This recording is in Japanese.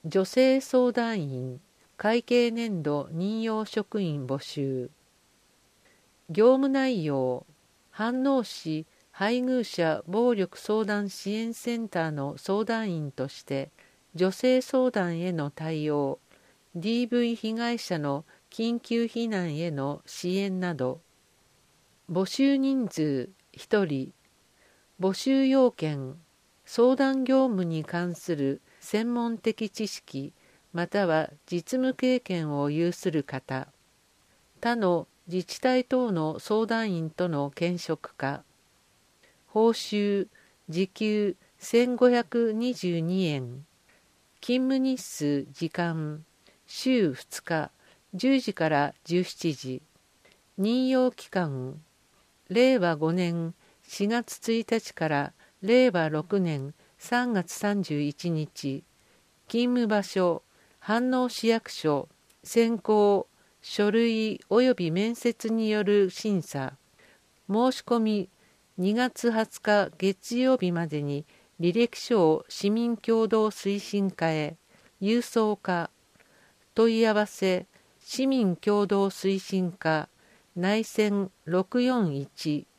女性相談員会計年度任用職員募集。業務内容、飯能市配偶者暴力相談支援センターの相談員として女性相談への対応、DV 被害者の緊急避難への支援など。募集人数1人。募集要件、相談業務に関する専門的知識または実務経験を有する方、他の自治体等の相談員との兼職か。報酬時給1522円。勤務日数時間週2日10時から17時。任用期間令和5年4月1日から令和6年3月31日。勤務場所飯能市役所。選考書類及び面接による審査。申し込み2月20日月曜日までに履歴書を市民協働推進課へ郵送課。問い合わせ市民協働推進課内線641